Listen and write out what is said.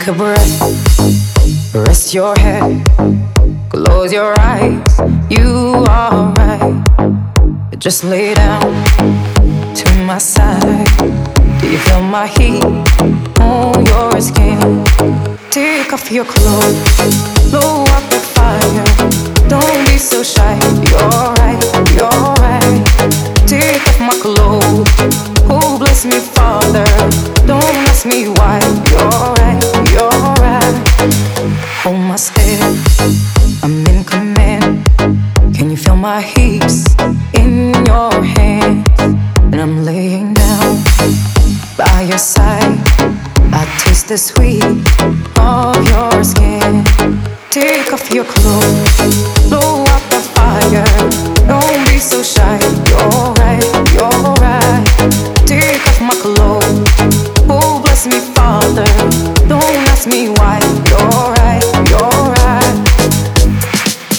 Take a breath, rest your head, close your eyes, you are right. Just lay down to my side. Do you feel my heat on your skin? Take off your clothes, blow up the fire. Don't be so shy, you're right, you're right. Take off my clothes, oh bless me Father. Don't ask me why, you're right, you're right. Hold my step, I'm in command. Can you feel my hips in your hands? And I'm laying down by your side. I taste the sweet of your skin. Take off your clothes, blow up the fire. Don't be so shy, you're right, you're right. Take off my clothes, oh bless me Father. Don't ask me